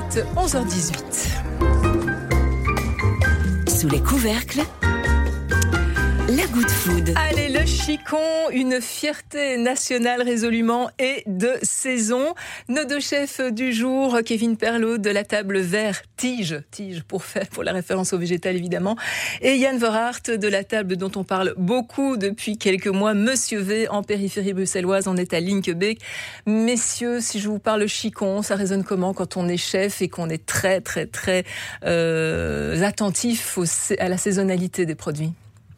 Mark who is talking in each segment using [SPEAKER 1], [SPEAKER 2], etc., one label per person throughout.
[SPEAKER 1] est 11h18.
[SPEAKER 2] Sous les couvercles, la Good Food.
[SPEAKER 1] Allez, le chicon, une fierté nationale résolument et de saison. Nos deux chefs du jour, Kevin Perlot de la table vert Tige pour la référence au végétal évidemment, et Yann Verhaert de la table dont on parle beaucoup depuis quelques mois, Monsieur V en périphérie bruxelloise, on est à Linkebeek. Messieurs, si je vous parle chicon, ça résonne comment quand on est chef et qu'on est très attentif à la saisonnalité des produits?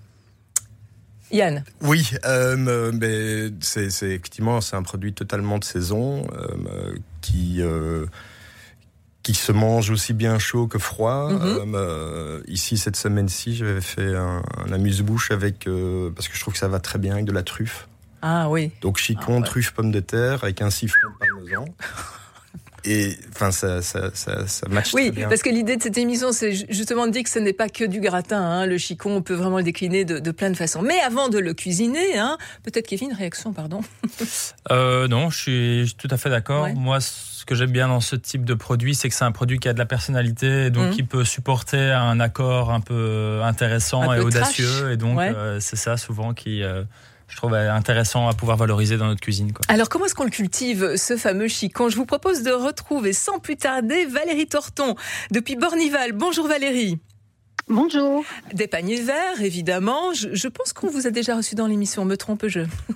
[SPEAKER 1] Yann.
[SPEAKER 3] Oui, mais c'est effectivement c'est un produit totalement de saison qui se mange aussi bien chaud que froid. Ici cette semaine-ci, j'avais fait un amuse-bouche avec parce que je trouve que ça va très bien avec de la truffe.
[SPEAKER 1] Ah oui.
[SPEAKER 3] Donc chicon, truffe, pommes de terre avec un siphon de parmesan. Et enfin, ça match très bien.
[SPEAKER 1] Oui, parce que l'idée de cette émission, c'est justement de dire que ce n'est pas que du gratin. Le chicon, on peut vraiment le décliner de plein de façons. Mais avant de le cuisiner, peut-être Kevin, réaction, pardon.
[SPEAKER 4] Non, je suis tout à fait d'accord.
[SPEAKER 1] Ouais.
[SPEAKER 4] Moi, ce que j'aime bien dans ce type de produit, c'est que c'est un produit qui a de la personnalité, donc qui peut supporter un accord un peu intéressant et audacieux.
[SPEAKER 1] Trash.
[SPEAKER 4] Et donc, c'est ça souvent qui... je trouve intéressant à pouvoir valoriser dans notre cuisine, quoi.
[SPEAKER 1] Alors, comment est-ce qu'on le cultive, ce fameux chicon? Je vous propose de retrouver sans plus tarder Valérie Torton, depuis Bornival. Bonjour Valérie.
[SPEAKER 5] Bonjour.
[SPEAKER 1] Des paniers verts, évidemment. Je pense qu'on vous a déjà reçu dans l'émission, me trompe-je?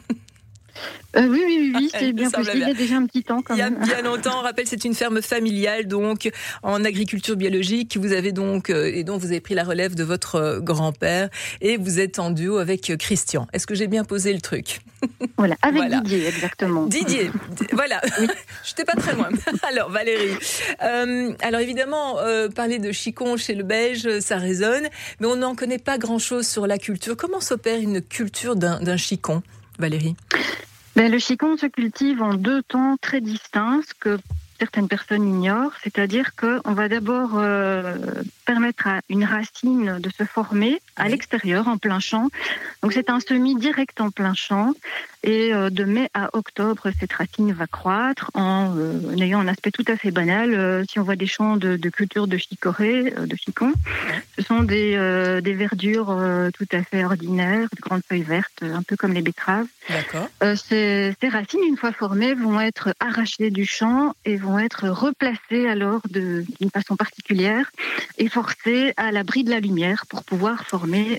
[SPEAKER 5] Oui, c'est bien possible. Il y a déjà un petit temps quand même.
[SPEAKER 1] Il y a bien longtemps. On rappelle, c'est une ferme familiale, donc en agriculture biologique. Vous avez donc et dont vous avez pris la relève de votre grand-père, et vous êtes en duo avec Christian. Est-ce que j'ai bien posé le truc?
[SPEAKER 5] Voilà, avec Didier, exactement.
[SPEAKER 1] Didier, voilà. Oui. Je n'étais pas très loin. Alors Valérie, alors évidemment, parler de chicon chez le Belge, ça résonne, mais on n'en connaît pas grand-chose sur la culture. Comment s'opère une culture d'un chicon, Valérie?
[SPEAKER 5] Le chicon se cultive en deux temps très distincts que certaines personnes ignorent, c'est-à-dire qu'on va d'abord permettre à une racine de se former à l'extérieur, en plein champ. Donc c'est un semis direct en plein champ, et de mai à octobre, cette racine va croître en ayant un aspect tout à fait banal. Si on voit des champs de culture de chicorée, de chicon, ce sont des verdures tout à fait ordinaires, de grandes feuilles vertes, un peu comme les betteraves.
[SPEAKER 1] D'accord.
[SPEAKER 5] Ces racines, une fois formées, vont être arrachées du champ et vont être replacées alors d'une façon particulière et forcées à l'abri de la lumière pour pouvoir former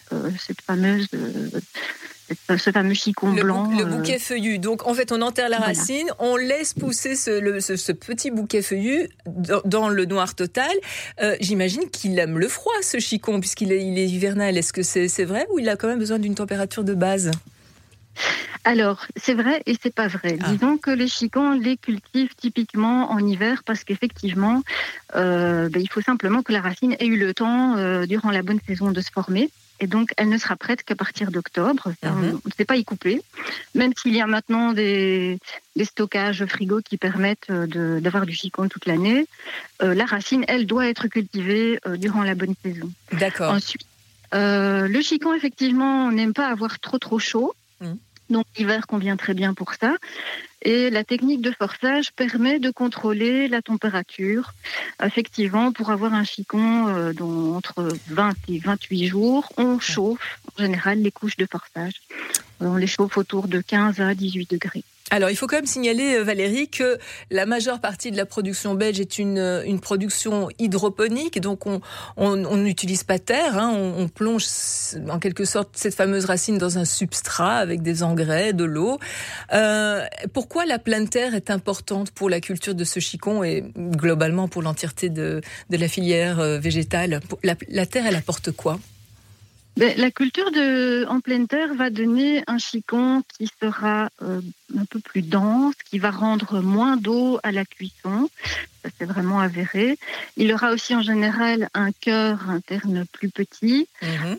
[SPEAKER 5] ce fameux chicon blanc.
[SPEAKER 1] Le bouquet feuillu. Donc, en fait, on enterre la racine, on laisse pousser ce petit bouquet feuillu dans le noir total. J'imagine qu'il aime le froid, ce chicon, puisqu'il est hivernal. Est-ce que c'est vrai, ou il a quand même besoin d'une température de base?
[SPEAKER 5] Alors, c'est vrai et c'est pas vrai. Disons que les chicons, on les cultive typiquement en hiver parce qu'effectivement, il faut simplement que la racine ait eu le temps, durant la bonne saison, de se former. Et donc, elle ne sera prête qu'à partir d'octobre. On ne sait pas y couper. Même s'il y a maintenant des stockages frigo qui permettent d'avoir du chicon toute l'année, la racine, elle, doit être cultivée durant la bonne saison.
[SPEAKER 1] D'accord.
[SPEAKER 5] Ensuite, le chicon, effectivement, on n'aime pas avoir trop chaud. Donc l'hiver convient très bien pour ça. Et la technique de forçage permet de contrôler la température. Effectivement, pour avoir un chicon entre 20 et 28 jours, on chauffe en général les couches de forçage. On les chauffe autour de 15 à 18 degrés.
[SPEAKER 1] Alors, il faut quand même signaler, Valérie, que la majeure partie de la production belge est une production hydroponique. Donc, on n'utilise pas terre. On plonge, en quelque sorte, cette fameuse racine dans un substrat avec des engrais, de l'eau. Pourquoi la pleine terre est importante pour la culture de ce chicon et globalement pour l'entièreté de la filière végétale? La terre, elle apporte quoi?
[SPEAKER 5] La culture en pleine terre va donner un chicon qui sera un peu plus dense, qui va rendre moins d'eau à la cuisson. Ça, c'est vraiment avéré. Il aura aussi en général un cœur interne plus petit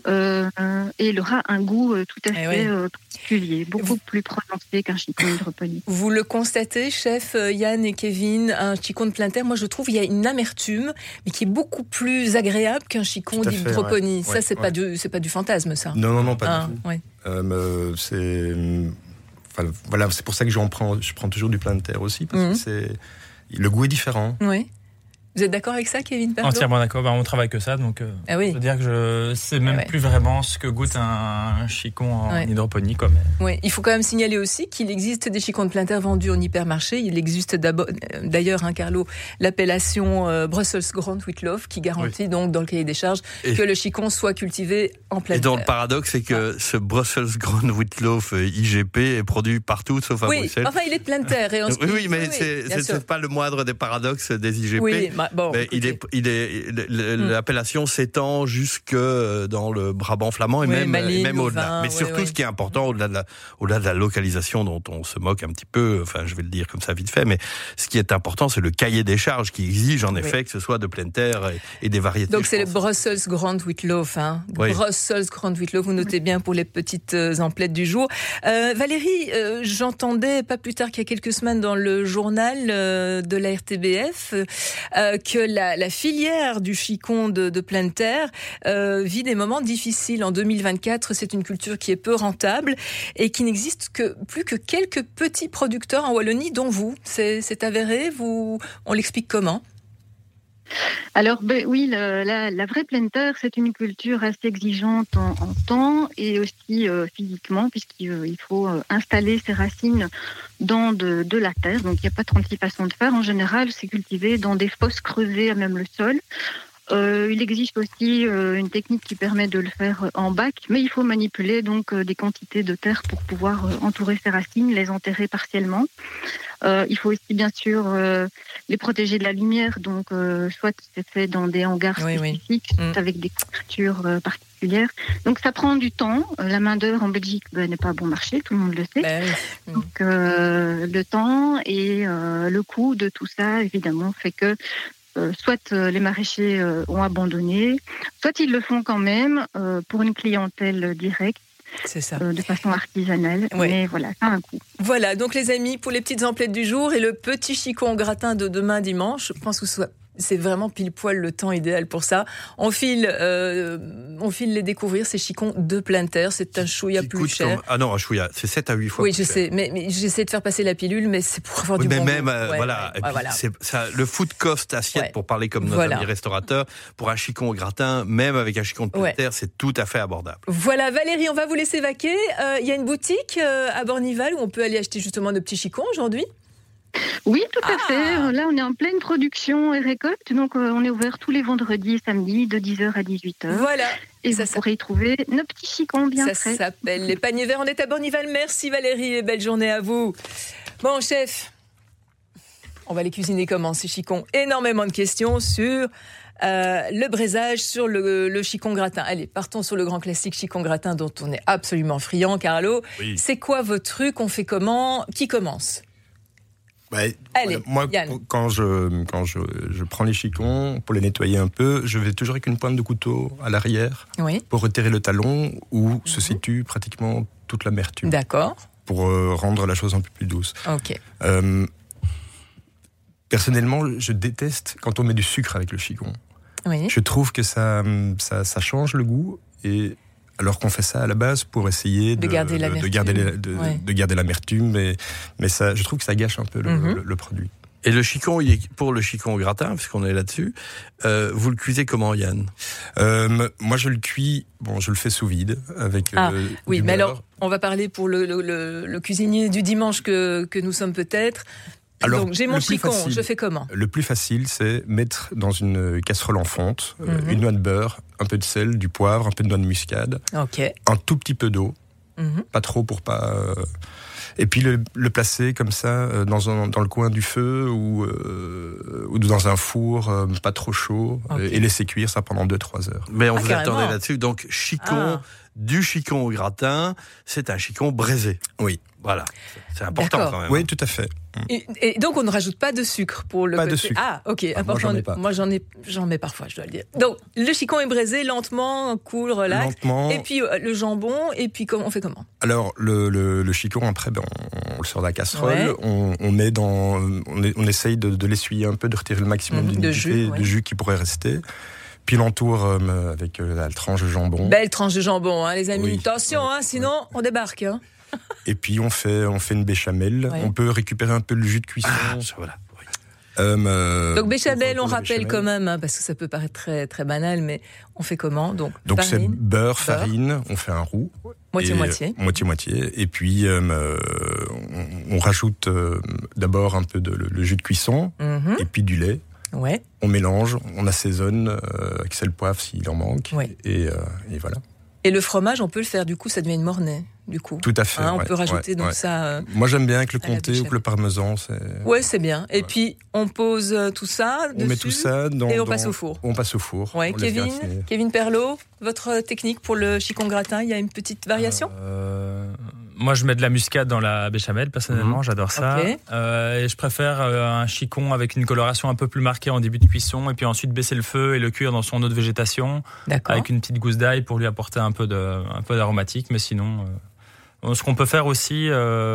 [SPEAKER 5] et il aura un goût tout à fait particulier, beaucoup plus prononcé qu'un chicon hydroponique.
[SPEAKER 1] Vous le constatez, chef Yann et Kevin, un chicon de pleine terre, moi je trouve qu'il y a une amertume, mais qui est beaucoup plus agréable qu'un chicon d'hydroponie. Ça, c'est pas du fantasme, ça.
[SPEAKER 3] Non, pas du tout. Ouais. C'est pour ça que je prends toujours du plein de terre aussi, parce que le goût est différent.
[SPEAKER 1] Oui. Vous êtes d'accord avec ça, Kevin Perdot ?
[SPEAKER 4] Entièrement d'accord. On travaille que ça, donc
[SPEAKER 1] ah oui.
[SPEAKER 4] je veux dire que je sais même plus vraiment ce que goûte un chicon en hydroponie.
[SPEAKER 1] Oui, il faut quand même signaler aussi qu'il existe des chicons de plein terre vendus en hypermarché. Il existe d'ailleurs, Carlo, l'appellation Brussels Grand Wheatlove qui garantit donc dans le cahier des charges que le chicon soit cultivé en plein terre.
[SPEAKER 6] Et donc le paradoxe, c'est que ce Brussels Grand Wheatlove IGP est produit partout sauf à Bruxelles.
[SPEAKER 1] Enfin il est de plein terre. Et
[SPEAKER 6] oui, mais c'est pas le moindre des paradoxes des IGP.
[SPEAKER 1] Oui,
[SPEAKER 6] mais l'appellation s'étend jusque dans le Brabant flamand et même au-delà. Mais surtout, ce qui est important, au-delà de la localisation dont on se moque un petit peu, enfin, je vais le dire comme ça vite fait, mais ce qui est important, c'est le cahier des charges qui exige en effet que ce soit de pleine terre et des variétés.
[SPEAKER 1] Donc c'est le Brussels Grand Wheatlove, Brussels Grand Wheatlove, vous notez bien pour les petites emplettes du jour. Valérie, j'entendais pas plus tard qu'il y a quelques semaines dans le journal de la RTBF que la filière du chicon de pleine terre vit des moments difficiles. En 2024, c'est une culture qui est peu rentable et qui n'existe plus que quelques petits producteurs en Wallonie, dont vous. C'est avéré, on l'explique comment ?
[SPEAKER 5] Alors oui, la vraie pleine terre, c'est une culture assez exigeante en temps et aussi physiquement, puisqu'il faut installer ses racines dans de la terre. Donc il n'y a pas 36 façons de faire. En général, c'est cultivé dans des fosses creusées à même le sol. Il existe aussi une technique qui permet de le faire en bac, mais il faut manipuler donc des quantités de terre pour pouvoir entourer ses racines, les enterrer partiellement. Il faut aussi bien sûr les protéger de la lumière, donc soit c'est fait dans des hangars spécifiques, avec des couvertures particulières. Donc ça prend du temps. La main d'œuvre en Belgique n'est pas bon marché, tout le monde le sait. Donc le temps et le coût de tout ça, évidemment, fait que soit les maraîchers ont abandonné, soit ils le font quand même pour une clientèle directe.
[SPEAKER 1] C'est ça.
[SPEAKER 5] De façon artisanale, mais voilà, ça a un coût.
[SPEAKER 1] Voilà, donc les amis, pour les petites emplettes du jour et le petit chicon au gratin de demain dimanche, je pense que c'est vraiment pile poil le temps idéal pour ça. On file les découvrir, ces chicons de pleine terre. C'est un chouïa plus cher.
[SPEAKER 6] Ah non, un chouïa, c'est 7 à 8 fois
[SPEAKER 1] plus
[SPEAKER 6] cher.
[SPEAKER 1] Je sais, mais j'essaie de faire passer la pilule, mais c'est pour avoir du bon
[SPEAKER 6] même,
[SPEAKER 1] goût.
[SPEAKER 6] voilà. C'est ça, le food cost assiette, pour parler comme nos amis restaurateurs, pour un chicon au gratin, même avec un chicon de pleine terre, c'est tout à fait abordable.
[SPEAKER 1] Voilà, Valérie, on va vous laisser vaquer. Il y a une boutique à Bornival où on peut aller acheter justement de petits chicons aujourd'hui.
[SPEAKER 5] Oui, tout à fait. Là, on est en pleine production et récolte. Donc, on est ouvert tous les vendredis et samedis de 10h à 18h.
[SPEAKER 1] Voilà.
[SPEAKER 5] Et vous pourrez y trouver nos petits chicons bien frais.
[SPEAKER 1] Ça s'appelle les paniers verts. On est à Bornival. Merci Valérie et belle journée à vous. Bon, chef, on va les cuisiner comment, ces chicons ? Énormément de questions sur le braisage, sur le chicon gratin. Allez, partons sur le grand classique chicon gratin dont on est absolument friand. Carlo, c'est quoi votre truc ? On fait comment ? Qui commence ?
[SPEAKER 3] Allez, moi, Yann. Quand je prends les chicons, pour les nettoyer un peu, je vais toujours avec une pointe de couteau à l'arrière pour retirer le talon où se situe pratiquement toute l'amertume.
[SPEAKER 1] D'accord.
[SPEAKER 3] Pour rendre la chose un peu plus douce.
[SPEAKER 1] Ok.
[SPEAKER 3] Personnellement, je déteste quand on met du sucre avec le chicon.
[SPEAKER 1] Oui.
[SPEAKER 3] Je trouve que ça change le goût et... Alors qu'on fait ça à la base pour essayer de garder l'amertume, mais ça, je trouve que ça gâche un peu le produit.
[SPEAKER 6] Et le chicon, pour le chicon au gratin, puisqu'on est là-dessus, vous le cuisez comment, Yann ?
[SPEAKER 3] Moi, je le cuis, je le fais sous vide avec
[SPEAKER 1] oui,
[SPEAKER 3] du
[SPEAKER 1] mais
[SPEAKER 3] beurre.
[SPEAKER 1] alors, on va parler pour le cuisinier du dimanche que nous sommes peut-être.
[SPEAKER 3] Alors,
[SPEAKER 1] donc, j'ai mon chicon, je fais comment ?
[SPEAKER 3] Le plus facile, c'est mettre dans une casserole en fonte une noix de beurre, un peu de sel, du poivre, un peu de noix de muscade, un tout petit peu d'eau, pas trop pour pas... Et puis le placer comme ça dans le coin du feu ou dans un four pas trop chaud et laisser cuire ça pendant 2-3 heures.
[SPEAKER 6] Mais on vous attendait là-dessus. Donc du chicon au gratin, c'est un chicon braisé.
[SPEAKER 3] Oui.
[SPEAKER 6] Voilà, c'est important quand même.
[SPEAKER 3] Oui, tout à fait.
[SPEAKER 1] Et donc on ne rajoute pas de sucre pour le
[SPEAKER 3] côté. De sucre.
[SPEAKER 1] Ah, ok, important. Moi j'en mets parfois, je dois le dire. Donc le chicon est braisé lentement, cool, relax. Lentement. Et puis le jambon, et puis on fait comment ?
[SPEAKER 3] Alors le chicon, après on le sort de la casserole, on met on essaye de l'essuyer un peu, de retirer le maximum de jus qui pourrait rester. Puis l'entoure avec la tranche de jambon.
[SPEAKER 1] Belle tranche de jambon, les amis. Oui. Attention, sinon on débarque.
[SPEAKER 3] Et puis on fait une béchamel. On peut récupérer un peu le jus de cuisson.
[SPEAKER 6] Voilà.
[SPEAKER 1] Donc béchamel, on rappelle quand même, hein, parce que ça peut paraître très très banal, mais on fait comment? Donc
[SPEAKER 3] c'est beurre, farine, on fait un roux.
[SPEAKER 1] Moitié-moitié.
[SPEAKER 3] Moitié-moitié. Et puis on rajoute d'abord un peu le jus de cuisson, et puis du lait.
[SPEAKER 1] Ouais.
[SPEAKER 3] On mélange, on assaisonne avec sel, poivre s'il en manque, et voilà.
[SPEAKER 1] Et le fromage, on peut le faire, du coup, ça devient une mornay, du coup.
[SPEAKER 3] Tout à fait.
[SPEAKER 1] On peut rajouter ça.
[SPEAKER 3] Moi, j'aime bien avec le comté ou le parmesan.
[SPEAKER 1] Ouais, c'est bien. Et puis, on pose tout ça dessus.
[SPEAKER 3] On met tout ça
[SPEAKER 1] et on passe au four.
[SPEAKER 3] On passe au four.
[SPEAKER 1] Ouais, Kevin Perlot, votre technique pour le chicon gratin, il y a une petite variation?
[SPEAKER 4] Moi, je mets de la muscade dans la béchamel, personnellement, j'adore ça.
[SPEAKER 1] Okay.
[SPEAKER 4] Et je préfère un chicon avec une coloration un peu plus marquée en début de cuisson, et puis ensuite baisser le feu et le cuire dans son eau de végétation, avec une petite gousse d'ail pour lui apporter un peu d'aromatique. Mais sinon, ce qu'on peut faire aussi,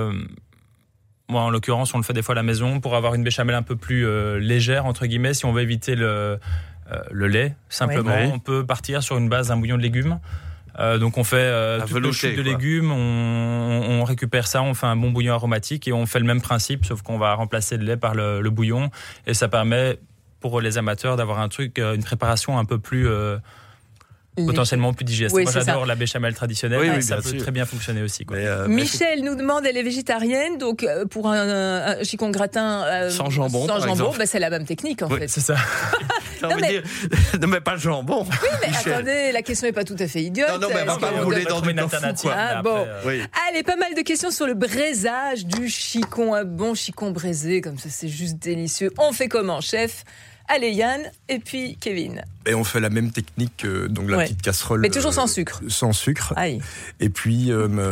[SPEAKER 4] moi en l'occurrence, on le fait des fois à la maison pour avoir une béchamel un peu plus légère, entre guillemets, si on veut éviter le lait, simplement. On peut partir sur une base d'un bouillon de légumes. Donc on fait toutes nos chutes de légumes, on récupère ça, on fait un bon bouillon aromatique et on fait le même principe, sauf qu'on va remplacer le lait par le bouillon, et ça permet pour les amateurs d'avoir une préparation un peu plus potentiellement plus digeste. Moi j'adore la béchamel traditionnelle, ça peut très bien fonctionner aussi.
[SPEAKER 1] Michel nous demande, elle est végétarienne, donc pour un chicon gratin
[SPEAKER 6] sans jambon,
[SPEAKER 1] c'est la même technique en fait.
[SPEAKER 4] C'est ça.
[SPEAKER 6] Ne mets pas le jambon.
[SPEAKER 1] Oui, mais Michel. Attendez, la question n'est pas tout à fait idiote.
[SPEAKER 6] Non, mais elle va pas rouler dans une alternative.
[SPEAKER 1] Allez, pas mal de questions sur le braisage du chicon. Un bon chicon braisé, comme ça, c'est juste délicieux. On fait comment, chef? Allez, Yann, et puis Kevin.
[SPEAKER 3] Et on fait la même technique, donc la petite casserole.
[SPEAKER 1] Mais toujours sans sucre.
[SPEAKER 3] Sans sucre.
[SPEAKER 1] Aïe.
[SPEAKER 3] Et puis,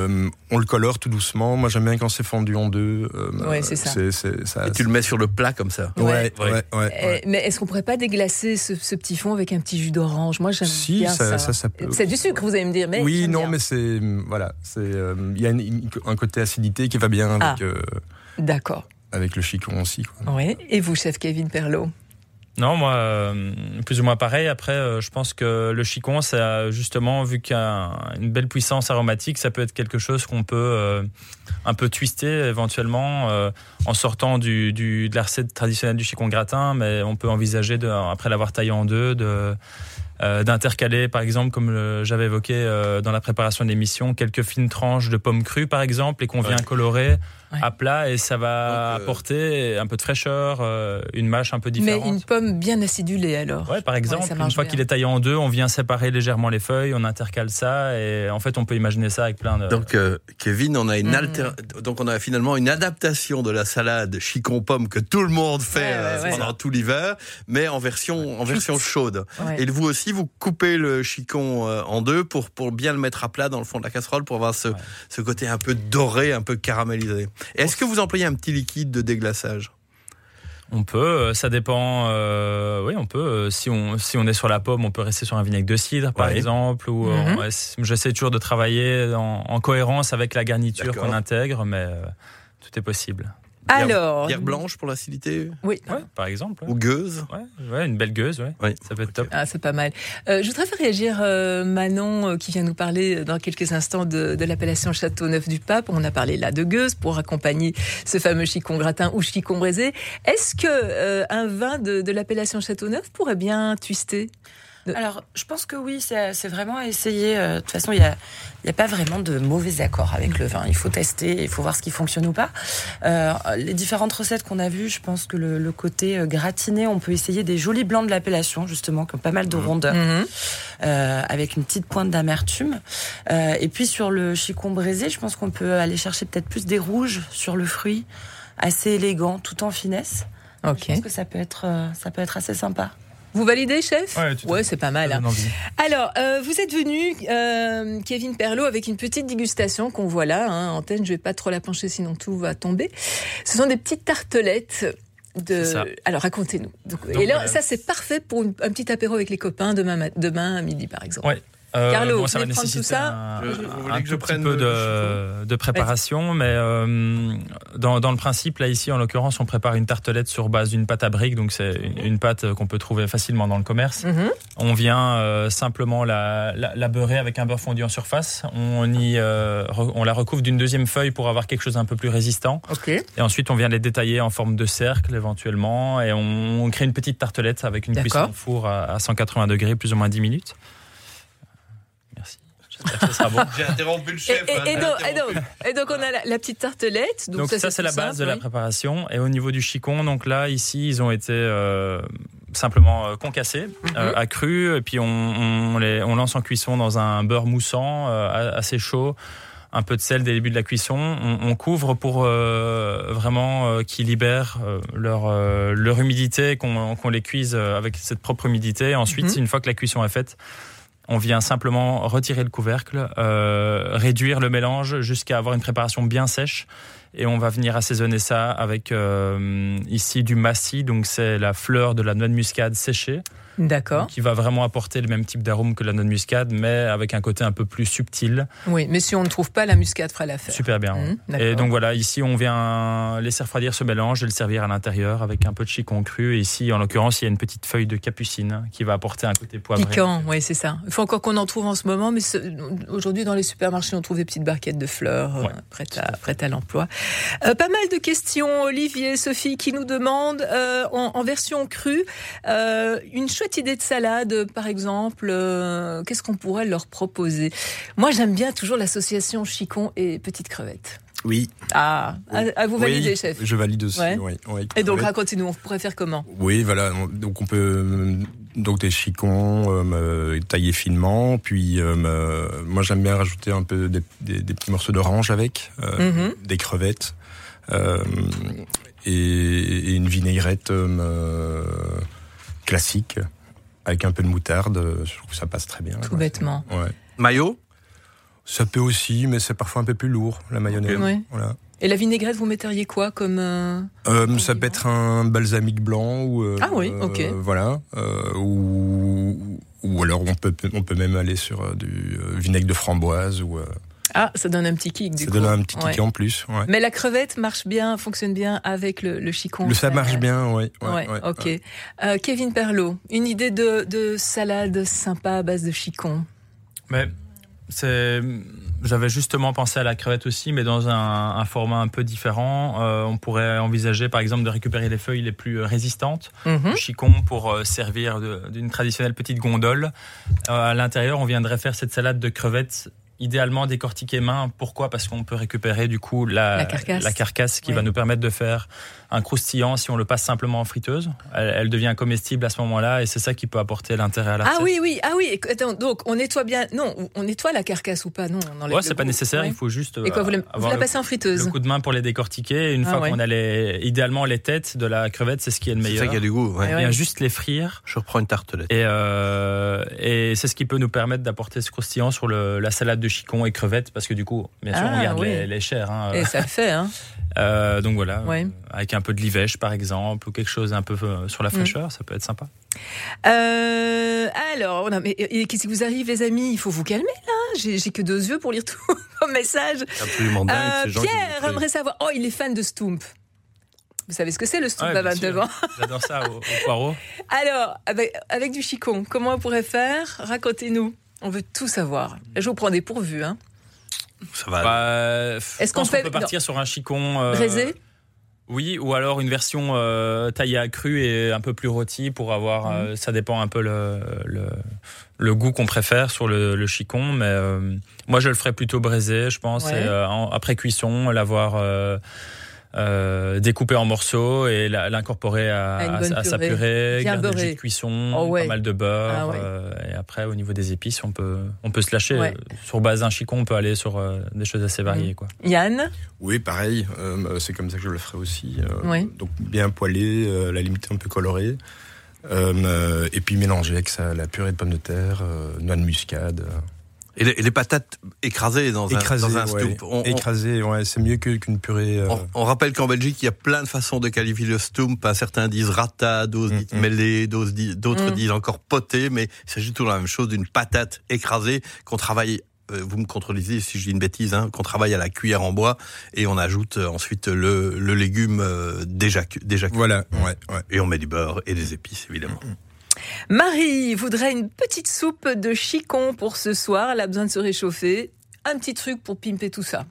[SPEAKER 3] on le colore tout doucement. Moi, j'aime bien quand c'est fendu en deux.
[SPEAKER 1] C'est ça.
[SPEAKER 6] Et tu le mets sur le plat comme ça.
[SPEAKER 3] Ouais.
[SPEAKER 1] Mais est-ce qu'on pourrait pas déglacer ce petit fond avec un petit jus d'orange? Moi, j'aime bien ça.
[SPEAKER 3] Ça peut.
[SPEAKER 1] C'est du sucre, vous allez me dire. Mais
[SPEAKER 3] oui, non, mais c'est... Voilà. Il y a un côté acidité qui va bien avec...
[SPEAKER 1] D'accord.
[SPEAKER 3] Avec le chicon aussi.
[SPEAKER 1] Oui. Et vous, chef Kevin Perlot?
[SPEAKER 4] Non, moi, plus ou moins pareil. Après, je pense que le chicon, ça, justement, vu qu'il y a une belle puissance aromatique, ça peut être quelque chose qu'on peut un peu twister éventuellement en sortant de la recette traditionnelle du chicon gratin, mais on peut envisager, après l'avoir taillé en deux, d'intercaler, par exemple, comme j'avais évoqué dans la préparation de l'émission, quelques fines tranches de pommes crues, par exemple, et qu'on vient colorer à plat, et ça va apporter un peu de fraîcheur, une mâche un peu différente.
[SPEAKER 1] Mais une pomme bien acidulée, alors.
[SPEAKER 4] Ouais, par exemple, une fois qu'il est taillé en deux, on vient séparer légèrement les feuilles, on intercale ça, et en fait, on peut imaginer ça avec plein de...
[SPEAKER 6] Donc, Kevin, on a donc on a finalement une adaptation de la salade chicon-pomme que tout le monde fait pendant tout l'hiver, mais en version chaude. Ouais. Et vous aussi, vous coupez le chicon en deux pour bien le mettre à plat dans le fond de la casserole pour avoir ce côté un peu doré, un peu caramélisé. Est-ce que vous employez un petit liquide de déglaçage?
[SPEAKER 4] On peut, ça dépend. Oui, on peut. Si on est sur la pomme, on peut rester sur un vinaigre de cidre, par exemple. Ou j'essaie toujours de travailler en cohérence avec la garniture qu'on intègre, mais tout est possible.
[SPEAKER 1] Alors,
[SPEAKER 6] bière blanche pour l'acidité?
[SPEAKER 1] Oui,
[SPEAKER 4] par exemple.
[SPEAKER 6] Ou gueuse?
[SPEAKER 4] Ouais, une belle gueuse, ça peut être top.
[SPEAKER 1] Ah, c'est pas mal. Je voudrais faire réagir Manon, qui vient nous parler dans quelques instants de l'appellation Châteauneuf-du-Pape. On a parlé là de gueuse pour accompagner ce fameux chicon gratin ou chicon braisé. Est-ce que un vin de l'appellation Châteauneuf pourrait bien twister?
[SPEAKER 2] Alors, je pense que oui, c'est vraiment essayer. De toute façon, il y a pas vraiment de mauvais accords avec le vin. Il faut tester, il faut voir ce qui fonctionne ou pas. Les différentes recettes qu'on a vues, je pense que le côté gratiné, on peut essayer des jolis blancs de l'appellation, justement, qui ont pas mal de rondeur, avec une petite pointe d'amertume. Et puis, sur le chicon braisé, je pense qu'on peut aller chercher peut-être plus des rouges sur le fruit, assez élégant, tout en finesse.
[SPEAKER 1] Okay.
[SPEAKER 2] Je pense que ça peut être assez sympa.
[SPEAKER 1] Vous validez, chef?
[SPEAKER 4] Ouais,
[SPEAKER 1] c'est pas mal. Hein. Alors, vous êtes venu, Kevin Perlot, avec une petite dégustation qu'on voit là. Antenne, je vais pas trop la pencher, sinon tout va tomber. Ce sont des petites tartelettes. Alors, racontez-nous. Et là, ça, c'est parfait pour un petit apéro avec les copains demain à midi, par exemple.
[SPEAKER 4] Ouais.
[SPEAKER 1] Carlo,
[SPEAKER 4] ça va nécessiter tout ça un petit peu de préparation, mais dans le principe, là ici en l'occurrence, on prépare une tartelette sur base d'une pâte à briques, donc c'est une pâte qu'on peut trouver facilement dans le commerce. On vient simplement la beurrer avec un beurre fondu en surface. On la recouvre d'une deuxième feuille pour avoir quelque chose d'un peu plus résistant. Et ensuite, on vient les détailler en forme de cercle éventuellement, et on crée une petite tartelette avec une cuisson au four à 180 degrés, plus ou moins 10 minutes. Merci. J'espère que ça sera bon.
[SPEAKER 6] J'ai interrompu le chef.
[SPEAKER 1] Et donc on a la petite tartelette.
[SPEAKER 4] Donc ça c'est la base de la préparation. Et au niveau du chicon, donc là ici ils ont été simplement concassés à cru, et puis on lance en cuisson dans un beurre moussant assez chaud. Un peu de sel dès le début de la cuisson. On couvre pour vraiment qu'ils libèrent leur humidité, qu'on les cuise avec cette propre humidité. Ensuite, une fois que la cuisson est faite, on vient simplement retirer le couvercle, réduire le mélange jusqu'à avoir une préparation bien sèche. Et on va venir assaisonner ça avec ici du massis, donc c'est la fleur de la noix de muscade séchée.
[SPEAKER 1] D'accord.
[SPEAKER 4] Qui va vraiment apporter le même type d'arôme que la noix de muscade, mais avec un côté un peu plus subtil.
[SPEAKER 1] Oui, mais si on ne trouve pas la muscade, fera l'affaire.
[SPEAKER 4] Super bien. Et donc voilà, ici on vient laisser refroidir ce mélange et le servir à l'intérieur avec un peu de chicon cru. Et ici, en l'occurrence, il y a une petite feuille de capucine qui va apporter un côté poivré.
[SPEAKER 1] Piquant, oui, c'est ça. Il faut encore qu'on en trouve en ce moment, mais aujourd'hui dans les supermarchés, on trouve des petites barquettes de fleurs prêtes à l'emploi. Pas mal de questions, Olivier, Sophie, qui nous demandent en version crue une chouette idée de salade, par exemple. Qu'est-ce qu'on pourrait leur proposer? Moi, j'aime bien toujours l'association chicon et petite crevette.
[SPEAKER 3] Oui.
[SPEAKER 1] Vous validez, chef?
[SPEAKER 3] Je valide aussi. Oui.
[SPEAKER 1] Et donc, racontez-nous, on pourrait faire comment?
[SPEAKER 3] Oui, voilà. Donc, on peut des chicons taillés finement. Puis, moi, j'aime bien rajouter un peu des petits morceaux d'orange avec, des crevettes et une vinaigrette classique avec un peu de moutarde. Je trouve que ça passe très bien.
[SPEAKER 1] Tout bêtement.
[SPEAKER 3] Ouais.
[SPEAKER 6] Mayo?
[SPEAKER 3] Ça peut aussi, mais c'est parfois un peu plus lourd, la mayonnaise.
[SPEAKER 1] Oui.
[SPEAKER 3] Voilà.
[SPEAKER 1] Et la vinaigrette, vous metteriez quoi comme
[SPEAKER 3] ça peut être un balsamique blanc ou voilà, ou alors on peut même aller sur du vinaigre de framboise ou.
[SPEAKER 1] Ça donne un petit kick.
[SPEAKER 3] Ça donne un petit kick en plus. Ouais.
[SPEAKER 1] Mais la crevette fonctionne bien avec le chicon.
[SPEAKER 3] Ça marche bien, oui.
[SPEAKER 1] Ok. Kevin Perlot, une idée de salade sympa à base de chicon.
[SPEAKER 4] Mais j'avais justement pensé à la crevette aussi, mais dans un format un peu différent. On pourrait envisager, par exemple, de récupérer les feuilles les plus résistantes du chicon pour servir d'une traditionnelle petite gondole. À l'intérieur, on viendrait faire cette salade de crevettes idéalement décortiquée main. Pourquoi ? Parce qu'on peut récupérer du coup la carcasse qui va nous permettre de faire un croustillant si on le passe simplement en friteuse. Elle devient comestible à ce moment-là et c'est ça qui peut apporter l'intérêt à la recette.
[SPEAKER 1] Ah oui. Attends, donc on nettoie bien. Non, on nettoie la carcasse ou pas ? Non, on enlève
[SPEAKER 4] c'est pas nécessaire. Il faut juste.
[SPEAKER 1] Et quoi, vous la passez en friteuse ?
[SPEAKER 4] Le coup de main pour les décortiquer. Et une fois qu'on a idéalement les têtes de la crevette, c'est ce qui est le meilleur.
[SPEAKER 6] C'est ça qui a du goût.
[SPEAKER 4] Ouais. Bien juste les frire.
[SPEAKER 6] Je reprends une tartelette.
[SPEAKER 4] Et c'est ce qui peut nous permettre d'apporter ce croustillant sur la salade de chicon et crevettes, parce que du coup, bien sûr, on garde les chairs.
[SPEAKER 1] Et ça le fait, hein.
[SPEAKER 4] Donc voilà, avec un peu de livèche par exemple, ou quelque chose un peu sur la fraîcheur, ça peut être sympa.
[SPEAKER 1] Alors, qu'est-ce qui vous arrive, les amis ? Il faut vous calmer là. J'ai que 2 yeux pour lire tous vos messages.
[SPEAKER 6] Absolument dingue.
[SPEAKER 1] Pierre aimerait savoir. Oh, il est fan de Stump. Vous savez ce que c'est le Stump à 29 ans ?
[SPEAKER 4] J'adore ça au poireau.
[SPEAKER 1] Alors, avec du chicon, comment on pourrait faire ? Racontez-nous. On veut tout savoir. Je vous prends dépourvu, hein.
[SPEAKER 6] Ça va.
[SPEAKER 4] Est-ce qu'on peut partir sur un chicon
[SPEAKER 1] braisé ?
[SPEAKER 4] Oui, ou alors une version taillée à cru et un peu plus rôtie pour avoir. Ça dépend un peu le goût qu'on préfère sur le chicon, mais moi je le ferais plutôt braisé, je pense. Et, après cuisson, l'avoir découpé en morceaux et l'incorporer à sa purée, garder le jus de cuisson, pas mal de beurre. Et après, au niveau des épices, on peut se lâcher. Sur base d'un chicon, on peut aller sur des choses assez variées. Quoi.
[SPEAKER 1] Yann ?
[SPEAKER 3] Oui, pareil. C'est comme ça que je le ferai aussi. Donc bien poêlé, la limite un peu colorée. Et puis mélanger avec ça la purée de pommes de terre, noix de muscade.
[SPEAKER 6] Et les patates écrasées dans un stoop.
[SPEAKER 3] Écrasées, c'est mieux qu'une purée.
[SPEAKER 6] On rappelle qu'en Belgique, il y a plein de façons de qualifier le stoop. Certains disent rata, d'autres disent mêlé, d'autres disent encore poté, mais il s'agit toujours de la même chose, d'une patate écrasée qu'on travaille. Vous me contredisez si je dis une bêtise, qu'on travaille à la cuillère en bois et on ajoute ensuite le légume déjà cuit.
[SPEAKER 3] Voilà,
[SPEAKER 6] Et on met du beurre et des épices, évidemment.
[SPEAKER 1] Marie voudrait une petite soupe de chicon pour ce soir. Elle a besoin de se réchauffer. Un petit truc pour pimper tout ça.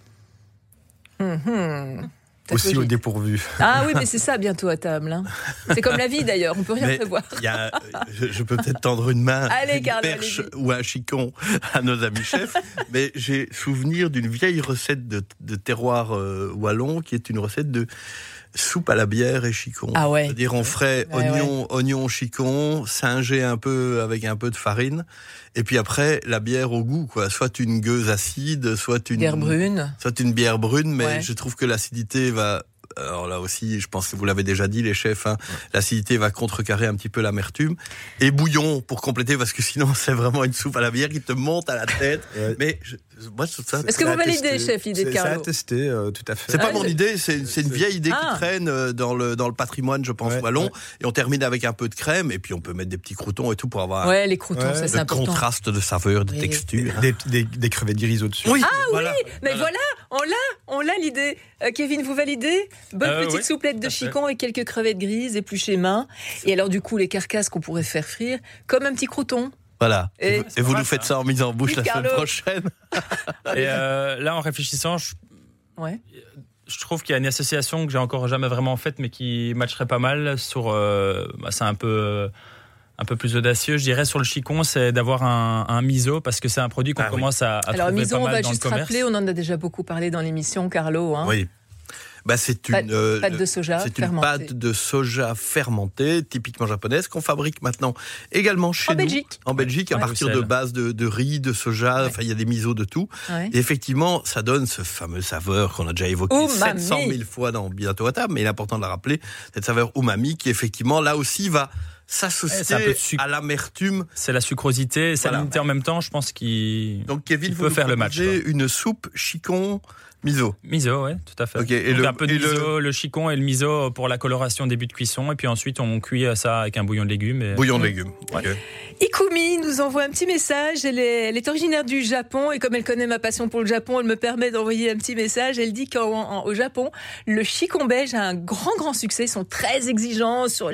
[SPEAKER 3] Aussi au dépourvu.
[SPEAKER 1] Ah oui, mais c'est ça bientôt à table. Hein. C'est comme la vie d'ailleurs, on peut rien prévoir.
[SPEAKER 6] Je peux peut-être tendre une main,
[SPEAKER 1] allez, Carlo,
[SPEAKER 6] perche ou un chicon à nos amis chefs, mais j'ai souvenir d'une vieille recette de terroir wallon qui est une recette de soupe à la bière et chicon.
[SPEAKER 1] Ah ouais.
[SPEAKER 6] C'est-à-dire on ferait oignon, chicon, singé un peu avec un peu de farine, et puis après la bière au goût, quoi. Soit une gueuse acide, soit une
[SPEAKER 1] bière brune.
[SPEAKER 6] Soit une bière brune, mais je trouve que l'acidité va. Alors là aussi, je pense que vous l'avez déjà dit, les chefs, l'acidité va contrecarrer un petit peu l'amertume. Et bouillon pour compléter, parce que sinon c'est vraiment une soupe à la bière qui te monte à la tête. Mais moi je trouve ça.
[SPEAKER 1] Est-ce que vous validez, chef, l'idée de Carlo?
[SPEAKER 3] C'est à tester, tout à fait.
[SPEAKER 6] C'est pas mon idée, c'est une vieille idée qui traîne dans le patrimoine, je pense, wallon. Et on termine avec un peu de crème, et puis on peut mettre des petits croûtons et tout pour avoir
[SPEAKER 1] les croûtons, ça c'est important.
[SPEAKER 6] Contraste de saveur, de texture.
[SPEAKER 3] Des crevettes grises au-dessus.
[SPEAKER 1] Oui, mais voilà, on l'a l'idée. Kevin, vous validez? Bonne petite souplette de chicon et quelques crevettes grises épluchées main. Et alors du coup, les carcasses qu'on pourrait faire frire comme un petit crouton.
[SPEAKER 6] Voilà. Et vous nous faites ça en mise en bouche la semaine prochaine.
[SPEAKER 4] Et là, en réfléchissant, je trouve qu'il y a une association que j'ai encore jamais vraiment faite, mais qui matcherait pas mal sur. C'est un peu plus audacieux, je dirais, sur le chicon, c'est d'avoir un miso, parce que c'est un produit qu'on commence à trouver
[SPEAKER 1] miso,
[SPEAKER 4] pas mal dans le commerce. Alors miso, on va
[SPEAKER 1] juste rappeler, on en a déjà beaucoup parlé dans l'émission, Carlo.
[SPEAKER 6] Oui. C'est une
[SPEAKER 1] pâte de soja fermentée.
[SPEAKER 6] Une pâte de soja fermentée, typiquement japonaise, qu'on fabrique maintenant également chez nous. En Belgique, à partir de base de riz, de soja, il y a des misos de tout. Ouais. Et effectivement, ça donne ce fameux saveur qu'on a déjà évoqué 700 000 fois dans Bientôt à table, mais il est important de la rappeler, cette saveur umami qui, effectivement, là aussi, va s'associer à l'amertume.
[SPEAKER 4] C'est la sucrosité, salinité en même temps, je pense
[SPEAKER 6] Donc Kevin,
[SPEAKER 4] peut faire le match.
[SPEAKER 6] Une soupe chicon miso.
[SPEAKER 4] Miso, oui, tout à fait.
[SPEAKER 6] Okay,
[SPEAKER 4] un peu de miso, le chicon et le miso pour la coloration début de cuisson, et puis ensuite on cuit ça avec un bouillon de légumes.
[SPEAKER 6] Bouillon de légumes.
[SPEAKER 1] Okay. Ikumi nous envoie un petit message. Elle est originaire du Japon, et comme elle connaît ma passion pour le Japon, elle me permet d'envoyer un petit message. Elle dit qu'au Japon, le chicon belge a un grand succès. Ils sont très exigeants sur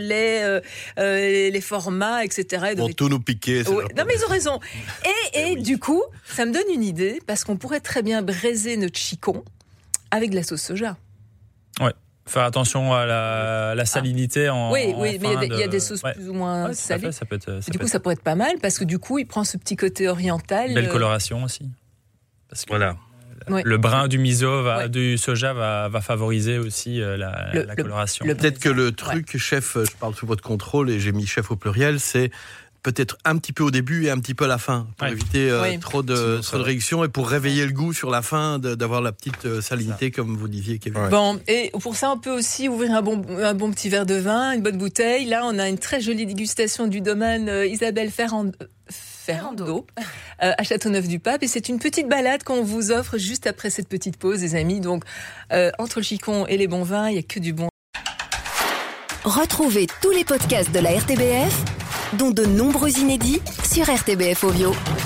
[SPEAKER 1] les formats, etc.
[SPEAKER 6] Ils vont tout nous piquer.
[SPEAKER 1] Non, mais ils ont raison. Et du coup, ça me donne une idée, parce qu'on pourrait très bien braiser notre chicon avec de la sauce soja.
[SPEAKER 4] Ouais. Faire attention à la salinité
[SPEAKER 1] mais il y a des sauces plus ou moins salées. Du coup, ça pourrait être pas mal, parce que du coup, il prend ce petit côté oriental.
[SPEAKER 4] Belle coloration aussi. Parce que le brun du miso, du soja va favoriser aussi la coloration.
[SPEAKER 6] Peut-être que le truc, chef, je parle sous votre contrôle et j'ai mis chef au pluriel, c'est peut-être un petit peu au début et un petit peu à la fin, pour éviter trop de réduction et pour réveiller le goût sur la fin, d'avoir la petite salinité, comme vous disiez, Kevin.
[SPEAKER 1] Bon, et pour ça, on peut aussi ouvrir un bon petit verre de vin, une bonne bouteille. Là, on a une très jolie dégustation du domaine Isabelle Ferrando à Châteauneuf-du-Pape, et c'est une petite balade qu'on vous offre juste après cette petite pause, les amis. Donc, entre le chicon et les bons vins, il n'y a que du bon.
[SPEAKER 7] Retrouvez tous les podcasts de la RTBF, dont de nombreux inédits, sur RTBF Ovio.